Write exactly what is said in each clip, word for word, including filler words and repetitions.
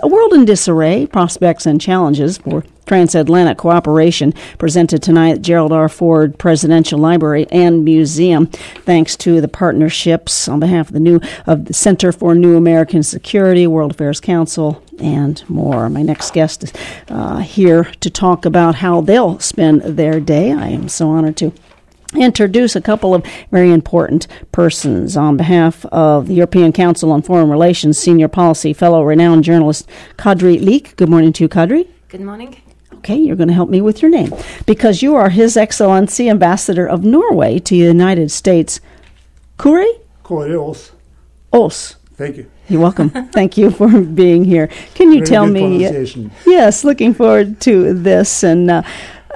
A World in Disarray, Prospects and Challenges for Transatlantic Cooperation, presented tonight at Gerald R. Ford Presidential Library and Museum. Thanks to the partnerships on behalf of the new of the Center for New American Security, World Affairs Council, and more. My next guest is uh, here to talk about how they'll spend their day. I am so honored to introduce a couple of very important persons. On behalf of the European Council on Foreign Relations, Senior Policy Fellow, renowned journalist Kadri Liik. Good morning to you, Kadri. Good morning. Okay, you're going to help me with your name, because you are His Excellency Ambassador of Norway to the United States. Kuri? Kåre Aas. Aas. Thank you. You're welcome. Thank you for being here. Can you Very tell good me? pronunciation. Uh, yes, looking forward to this. And uh,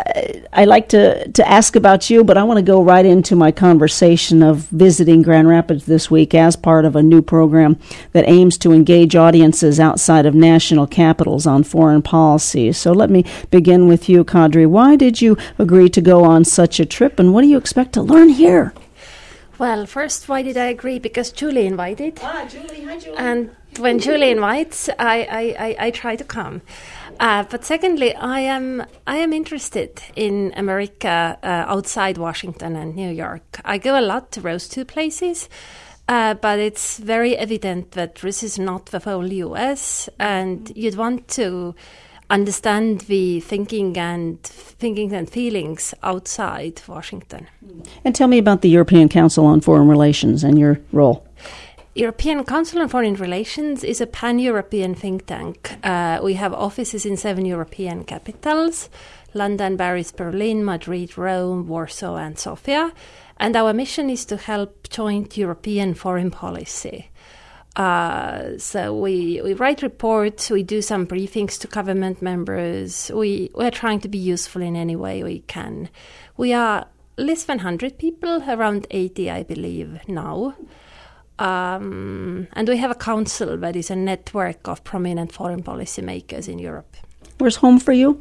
I like to, to ask about you, but I want to go right into my conversation of visiting Grand Rapids this week as part of a new program that aims to engage audiences outside of national capitals on foreign policy. So let me begin with you, Kadri. Why did you agree to go on such a trip, and what do you expect to learn here? Well, first, why did I agree? Because Julie invited. Ah, Julie. Hi, Julie. And when Julie invites, I, I, I, I try to come. Uh, but secondly, I am I am interested in America uh, outside Washington and New York. I go a lot to those two places, uh, but it's very evident that this is not the whole U S, and you'd want to understand the thinking and thinking and feelings outside Washington. And tell me about the European Council on Foreign Relations and your role. European Council on Foreign Relations is a pan-European think tank. Uh, we have offices in seven European capitals: London, Paris, Berlin, Madrid, Rome, Warsaw, and Sofia. And our mission is to help joint European foreign policy. Uh, so we, we write reports, we do some briefings to government members. We, we're trying to be useful in any way we can. We are less than one hundred people, around eighty, I believe, now. Um, and we have a council that is a network of prominent foreign policy makers in Europe. Where's home for you?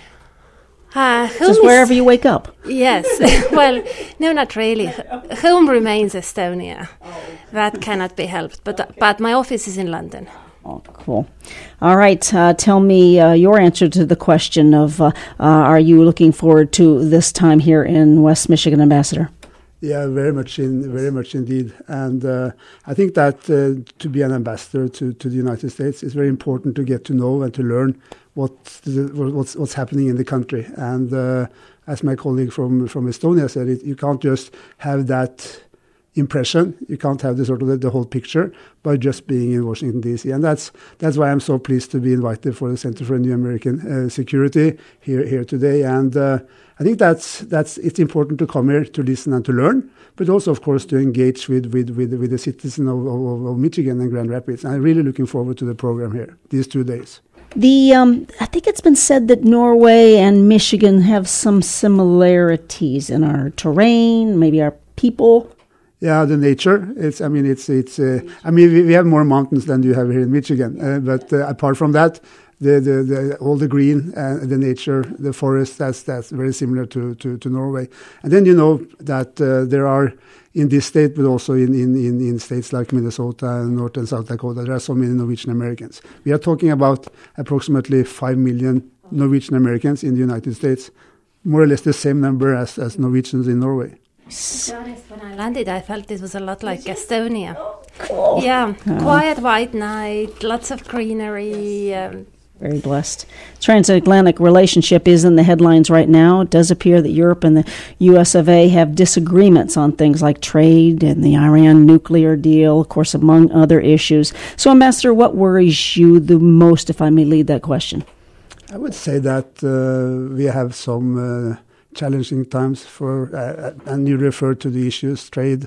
Uh, Just wherever you wake up. Yes. Well, no, not really. Home remains Estonia. That cannot be helped. But but my office is in London. Oh, cool. All right. Uh, tell me uh, your answer to the question of uh, uh, are you looking forward to this time here in West Michigan, Ambassador? Yeah, very much, in, very much indeed. And uh, I think that uh, to be an ambassador to, to the United States is very important to get to know and to learn what the, what's what's happening in the country. And uh, as my colleague from from Estonia said, it, you can't just have that impression. You can't have the sort of the, the whole picture by just being in Washington, D C. And that's that's why I'm so pleased to be invited for the Center for New American uh, Security here here today. And uh, I think that's that's it's important to come here to listen and to learn, but also, of course, to engage with with with, with the citizens of, of, of Michigan and Grand Rapids. And I'm really looking forward to the program here these two days. The um, I think it's been said that Norway and Michigan have some similarities in our terrain, maybe our people. Yeah, the nature. It's. I mean, it's. It's. Uh, I mean, we, we have more mountains than you have here in Michigan. Uh, but uh, apart from that, the, the, the all the green, uh, the nature, the forest. That's that's very similar to, to, to Norway. And then you know that uh, there are in this state, but also in, in, in, in states like Minnesota and North and South Dakota, there are so many Norwegian Americans. We are talking about approximately five million Norwegian Americans in the United States, more or less the same number as, as Norwegians in Norway. To be honest, when I landed, I felt it was a lot like Estonia. Cool. Yeah, uh, quiet white night, lots of greenery. Um, Very blessed. Transatlantic relationship is in the headlines right now. It does appear that Europe and the U S of A have disagreements on things like trade and the Iran nuclear deal, of course, among other issues. So, Ambassador, what worries you the most, if I may lead that question? I would say that uh, we have some uh, challenging times for, uh, and you refer to the issues, trade,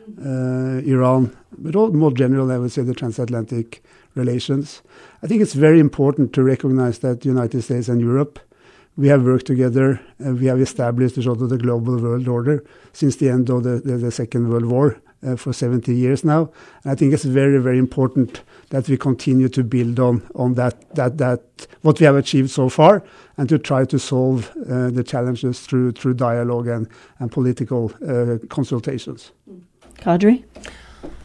uh, Iran, but all, more general, I would say the transatlantic relations. I think it's very important to recognize that the United States and Europe, we have worked together, uh, we have established sort of the global world order since the end of the, the, the Second World War uh, for seventy years now. And I think it's very, very important that we continue to build on, on that, that, that, what we have achieved so far, and to try to solve uh, the challenges through, through dialogue and, and political uh, consultations. Kadri?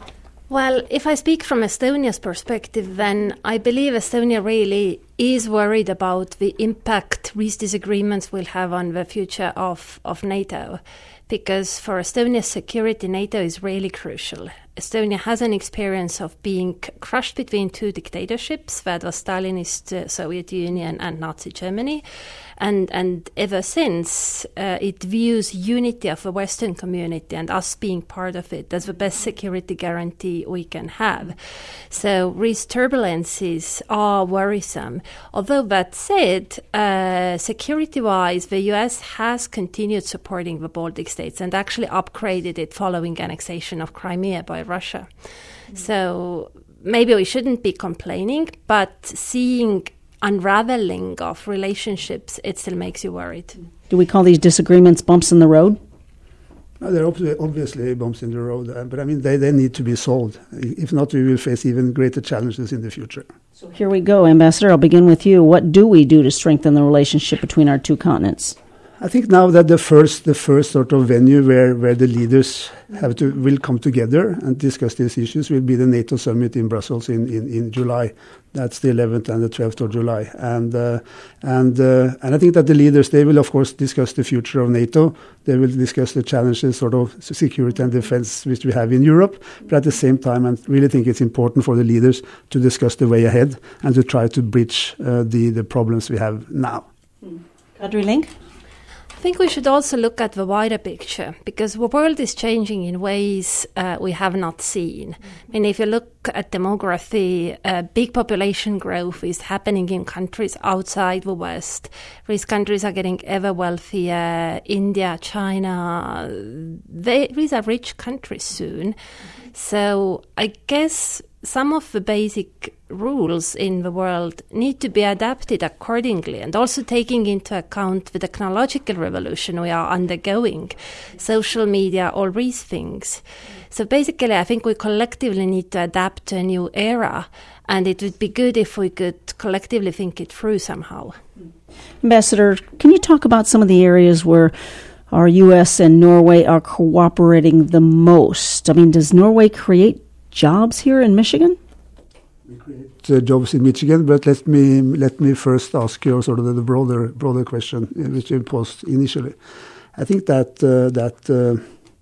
Well, if I speak from Estonia's perspective, then I believe Estonia really is worried about the impact these disagreements will have on the future of, of NATO. Because for Estonia's security, NATO is really crucial. Estonia has an experience of being c- crushed between two dictatorships, that was Stalinist uh, Soviet Union and Nazi Germany. And, and ever since, uh, it views unity of the Western community and us being part of it as the best security guarantee we can have. So these turbulences are worrisome. Although that said, uh, security-wise, the U S has continued supporting the Baltic states and actually upgraded it following annexation of Crimea by Russia. Mm-hmm. So maybe we shouldn't be complaining, but seeing unraveling of relationships, it still makes you worried. Do we call these disagreements bumps in the road? No, they're ob- obviously bumps in the road, uh, but I mean, they, they need to be solved. If not, we will face even greater challenges in the future. So here we go, Ambassador. I'll begin with you. What do we do to strengthen the relationship between our two continents? I think now that the first the first sort of venue where, where the leaders have to will come together and discuss these issues will be the NATO summit in Brussels in, in, in July. That's the eleventh and the twelfth of July. And uh, and uh, and I think that the leaders, they will of course discuss the future of NATO. They will discuss the challenges sort of security and defense which we have in Europe. But at the same time, I really think it's important for the leaders to discuss the way ahead and to try to bridge uh, the, the problems we have now. Kadri Link? I think we should also look at the wider picture, because the world is changing in ways uh, we have not seen. I mean, if you look at demography, uh, big population growth is happening in countries outside the West. These countries are getting ever wealthier. India, China, they, these are rich countries soon. So I guess some of the basic rules in the world need to be adapted accordingly, and also taking into account the technological revolution we are undergoing, social media, all these things. So basically, I think we collectively need to adapt to a new era, and it would be good if we could collectively think it through somehow. Ambassador, can you talk about some of the areas where our U S and Norway are cooperating the most? I mean, does Norway create jobs here in Michigan? We create uh, jobs in Michigan, but let me let me first ask you sort of the, the broader broader question uh, which you posed initially. I think that uh, that uh,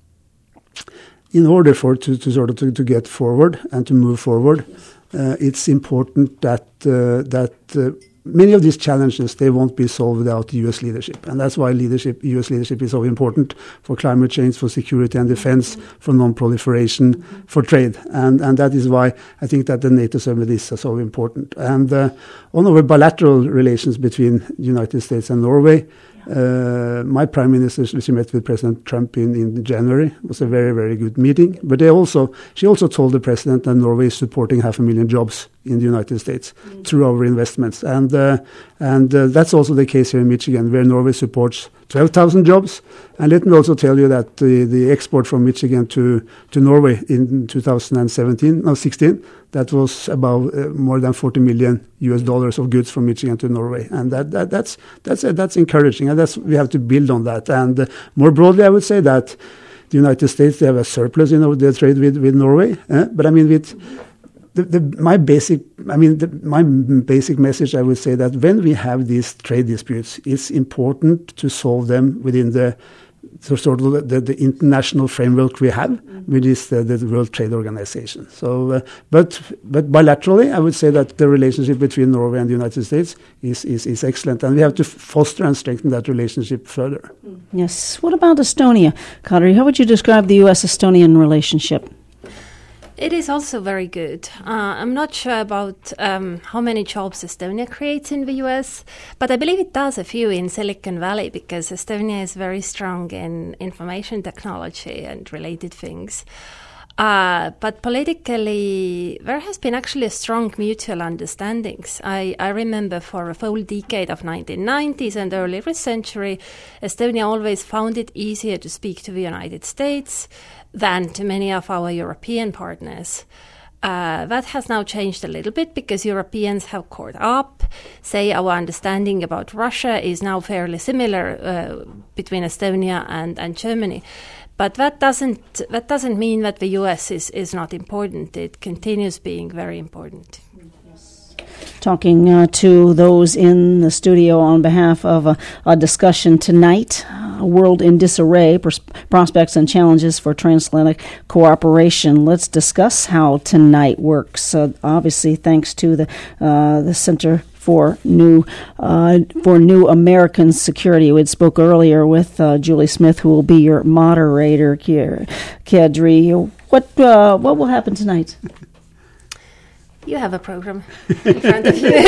in order for to, to sort of to, to get forward and to move forward, uh, it's important that uh, that uh, many of these challenges, they won't be solved without U S leadership. And that's why leadership, U S leadership is so important for climate change, for security and defense, for non-proliferation, mm-hmm. for trade. And and that is why I think that the NATO summit is so important. And uh, on our bilateral relations between the United States and Norway, Uh, my prime minister, she met with President Trump in, in January. It was a very, very good meeting. But they also, she also told the president that Norway is supporting half a million jobs in the United States mm. through our investments. And uh, and uh, that's also the case here in Michigan, where Norway supports twelve thousand jobs. And let me also tell you that the, the export from Michigan to, to Norway in two thousand seventeen, no, sixteen, that was about uh, more than forty million U S dollars of goods from Michigan to Norway. And that, that that's that's uh, that's encouraging. And that's we have to build on that. And uh, more broadly, I would say that the United States, they have a surplus in their trade with, with Norway. Eh? But I mean, with the, the, my basic, I mean, the, my basic message, I would say that when we have these trade disputes, it's important to solve them within the So sort of the, the international framework we have, mm-hmm. which is the, the World Trade Organization. So, uh, but but bilaterally, I would say that the relationship between Norway and the United States is is, is excellent, and we have to foster and strengthen that relationship further. Yes. What about Estonia, Kadri? How would you describe the U S-Estonian relationship? It is also very good. Uh, I'm not sure about um, how many jobs Estonia creates in the U S, but I believe it does a few in Silicon Valley, because Estonia is very strong in information technology and related things. Uh, but politically, there has been actually a strong mutual understandings. I, I remember for a full decade of nineteen nineties and early this century, Estonia always found it easier to speak to the United States than to many of our European partners. Uh, that has now changed a little bit, because Europeans have caught up. Say our understanding about Russia is now fairly similar uh, between Estonia and, and Germany. But that doesn't that doesn't mean that the U S is, is not important. It continues being very important. Talking uh, to those in the studio on behalf of a, a discussion tonight, A World in Disarray, pros- Prospects and Challenges for Transatlantic Cooperation. Let's discuss how tonight works. Uh, obviously, thanks to the uh, the Center for New uh, for New American Security. We spoke earlier with uh, Julie Smith, who will be your moderator. Kadri, what uh, what will happen tonight? You have a program in front of you.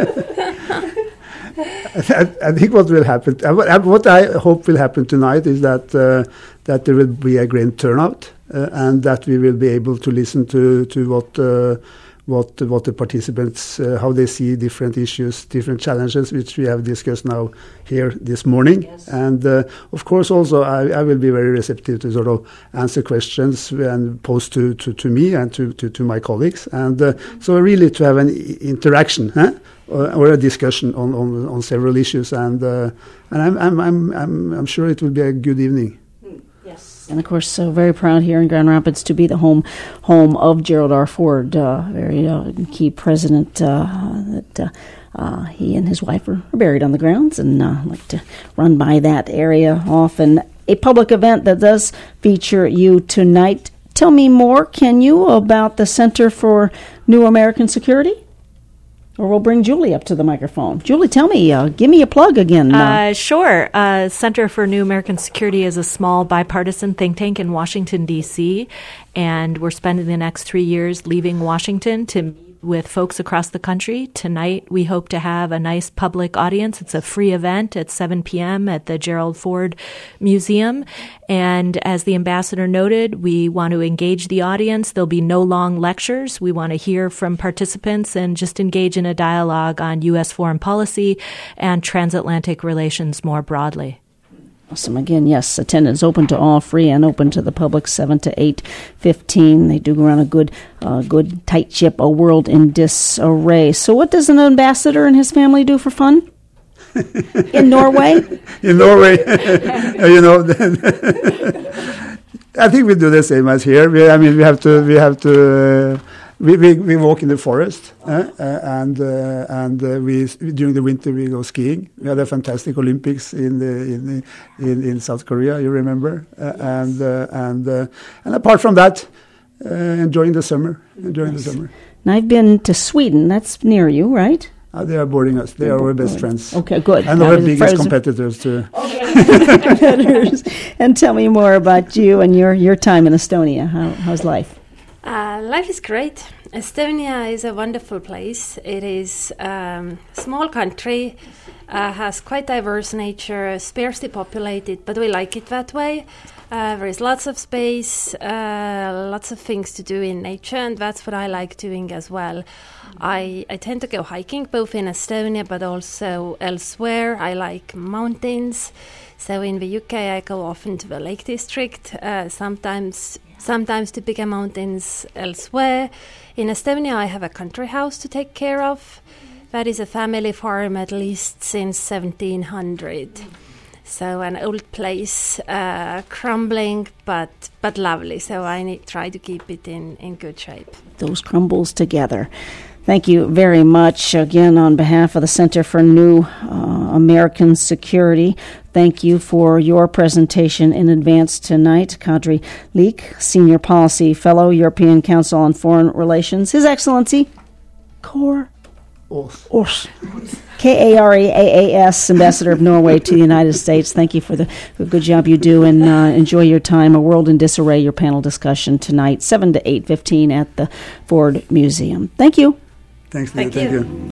I, I think what will happen, what I hope will happen tonight is that uh, that there will be a great turnout uh, and that we will be able to listen to to what uh, what what the participants uh, how they see different issues, different challenges, which we have discussed now here this morning. Yes. And uh, of course, also I, I will be very receptive to sort of answer questions and pose to, to, to me and to, to, to my colleagues, and uh, so really to have an interaction, huh? or, or a discussion on, on, on several issues, and uh, and I'm I'm I'm I'm I'm sure it will be a good evening. And of course, so very proud here in Grand Rapids to be the home home of Gerald R. Ford, uh, very uh, key president. Uh, that uh, uh, he and his wife are, are buried on the grounds, and uh, like to run by that area often. A public event that does feature you tonight. Tell me more, can you, about the Center for New American Security? Or we'll bring Julie up to the microphone. Julie, tell me, uh, give me a plug again. Uh, uh, sure. Uh, Center for New American Security is a small bipartisan think tank in Washington, D C, and we're spending the next three years leaving Washington to meet with folks across the country. Tonight, we hope to have a nice public audience. It's a free event at seven p.m. at the Gerald Ford Museum. And as the ambassador noted, we want to engage the audience. There'll be no long lectures. We want to hear from participants and just engage in a dialogue on U S foreign policy and transatlantic relations more broadly. Awesome. Again, yes, attendance open to all, free and open to the public, seven to eight fifteen. They do run a good, uh, good tight ship, A World in Disarray. So what does an ambassador and his family do for fun? In Norway? In Norway, you know, I think we do the same as here. We, I mean, we have to, we have to, uh, we, we we walk in the forest, uh, uh, and uh, and uh, we during the winter we go skiing. We had a fantastic Olympics in the in in, in South Korea. You remember, uh, yes. and uh, and uh, and apart from that, uh, enjoying the summer, enjoying yes. the summer. And I've been to Sweden. That's near you, right? Uh, they are boarding us. They They're are our best friends. Okay, good. And our biggest frozen. competitors too. Okay. And tell me more about you and your, your time in Estonia. How, how's life? Uh, life is great. Estonia is a wonderful place. It is a um, small country, uh, has quite diverse nature, sparsely populated, but we like it that way. Uh, there is lots of space, uh, lots of things to do in nature, and that's what I like doing as well. I, I tend to go hiking both in Estonia but also elsewhere. I like mountains. So in the U K I go often to the Lake District, uh, sometimes sometimes to bigger mountains elsewhere. In Estonia I have a country house to take care of. That is a family farm at least since seventeen hundred. So an old place, uh, crumbling but but lovely. So I need, try to keep it in, in good shape. Those crumbles together. Thank you very much. Again, on behalf of the Center for New uh, American Security, thank you for your presentation in advance tonight. Kadri Leek, Senior Policy Fellow, European Council on Foreign Relations. His Excellency, Kåre Ors. K A R E A A S, Ambassador of Norway to the United States. Thank you for the, the good job you do, and uh, enjoy your time. A World in Disarray, your panel discussion tonight, seven to eight fifteen at the Ford Museum. Thank you. Thanks, Thank, Thank you. you.